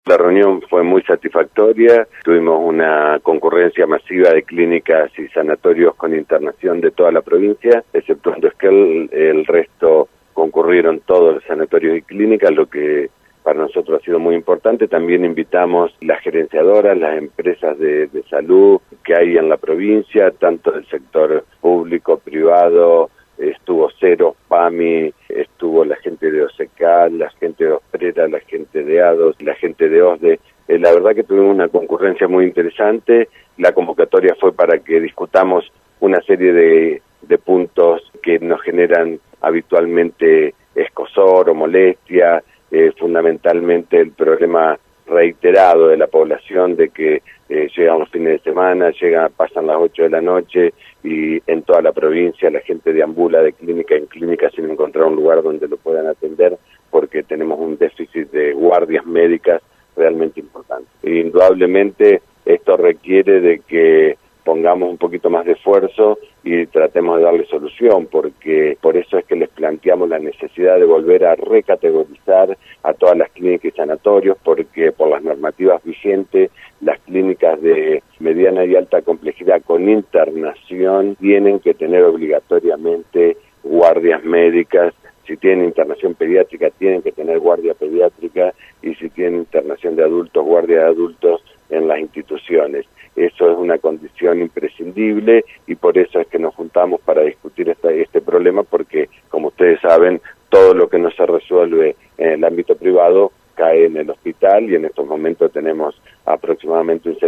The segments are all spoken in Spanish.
La reunión fue muy satisfactoria, tuvimos una concurrencia masiva de clínicas y sanatorios con internación de toda la provincia, exceptuando Esquel, el resto concurrieron todos los sanatorios y clínicas, lo que para nosotros ha sido muy importante. También invitamos las gerenciadoras, las empresas de salud que hay en la provincia, tanto del sector público, privado, estuvo Cero, PAMI, estuvo la gente de OSECAL, la gente de Osprera, la gente de ADOS, la gente de OSDE. La verdad que tuvimos una concurrencia muy interesante. La convocatoria fue para que discutamos una serie de puntos que nos generan habitualmente escozor o molestia, fundamentalmente el problema reiterado de la población de que llegan los fines de semana, pasan las 8 de la noche y en toda la provincia la gente deambula de clínica en clínica sin encontrar un lugar donde lo puedan atender porque tenemos un déficit de guardias médicas realmente importante. Indudablemente esto requiere de que pongamos un poquito más de esfuerzo y tratemos de darle solución, porque por eso es que les planteamos la necesidad de volver a recategorizar a todas las clínicas y sanatorios, porque por las normativas vigentes, las clínicas de mediana y alta complejidad con internación tienen que tener obligatoriamente guardias médicas. Si tienen internación pediátrica, tienen que tener guardia pediátrica, y si tienen internación de adultos, guardia de adultos en las instituciones. Eso es una condición imprescindible y por eso es que nos juntamos para discutir este problema, porque, como ustedes saben, todo lo que no se resuelve en el ámbito privado cae en el hospital, y en estos momentos tenemos aproximadamente un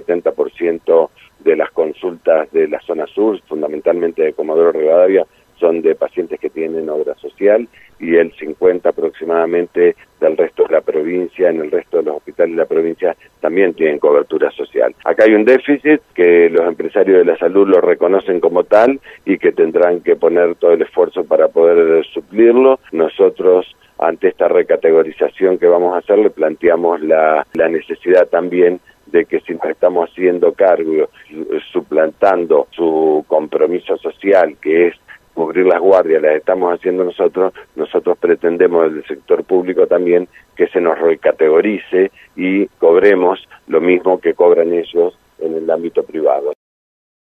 70% de las consultas de la zona sur, fundamentalmente de Comodoro Rivadavia, son de pacientes que tienen obra social, y el 50% aproximadamente del resto de la provincia, en el resto de los hospitales de la provincia, también tienen cobertura social. Acá hay un déficit que los empresarios de la salud lo reconocen como tal y que tendrán que poner todo el esfuerzo para poder suplirlo. Nosotros, ante esta recategorización que vamos a hacer, le planteamos la necesidad también de que si nos estamos haciendo cargo, suplantando su compromiso social, que es cubrir las guardias, las estamos haciendo nosotros pretendemos del sector público también que se nos recategorice y cobremos lo mismo que cobran ellos en el ámbito privado.